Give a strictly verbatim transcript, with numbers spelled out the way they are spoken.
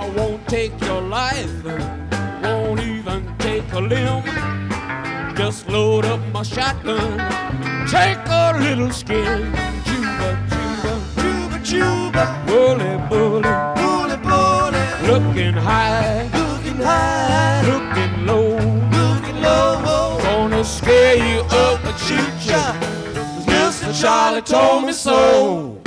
I won't take your life, won't even take a limb. Just load up my shotgun, take a little skin. Juba, juba, juba, juba, bully, bully, bully, bully. Looking high, looking high, looking low, looking low. Gonna scare you up and shoot ya, 'cause Mister Charlie told me so.